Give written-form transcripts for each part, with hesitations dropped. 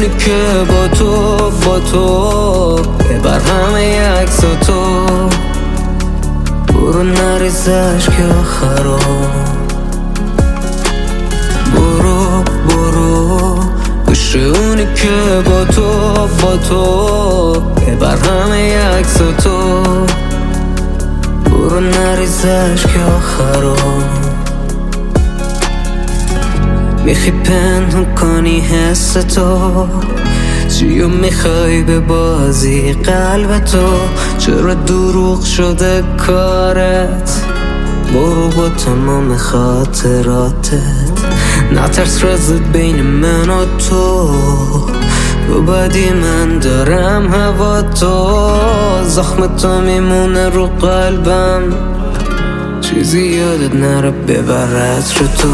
اونی که با تو ببر همه عکس تو، برو نریز عشق آخرا، برو گوش اونی که با تو ببر همه عکس تو، برو نریز عشق آخرا. میخوای پنهون کنی حس تو، چیو میخوای به بازی قلب تو، چرا دروغ شده کارت، برو با تمام خاطراتت، نترس رازت بین من و تو، رو بدی من دارم هوا تو، زخم تو میمونه رو قلبم، چیزی یادت نره ببرد رو تو.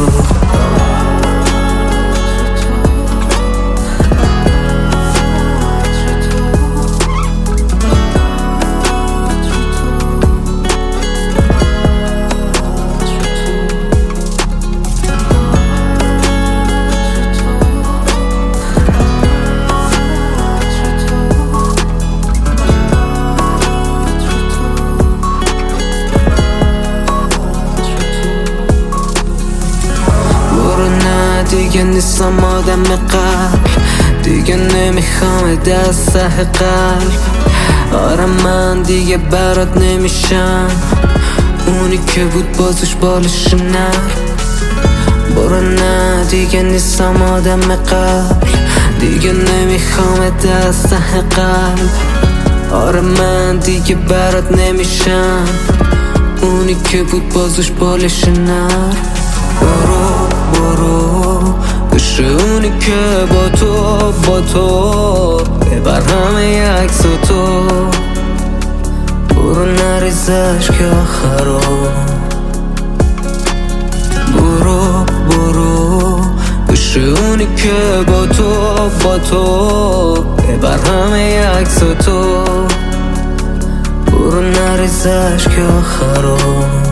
دیگه نیستم آدم قبل، دیگه نمیخوام دست قلب، آره من دیگه برات نمیشم اونی که بود بازش بالش نر، برو نه دیگه نیستم آدم قبل، دیگه نمیخوام دست قلب، آره من دیگه برات نمیشم اونی که بود بازش بالش نر، برو گوش اونی که با تو ببر همه عکس تو، برو نریز عشق آخرا، برو گوش اونی که با تو ببر همه عکس تو، برو نریز عشق آخرا.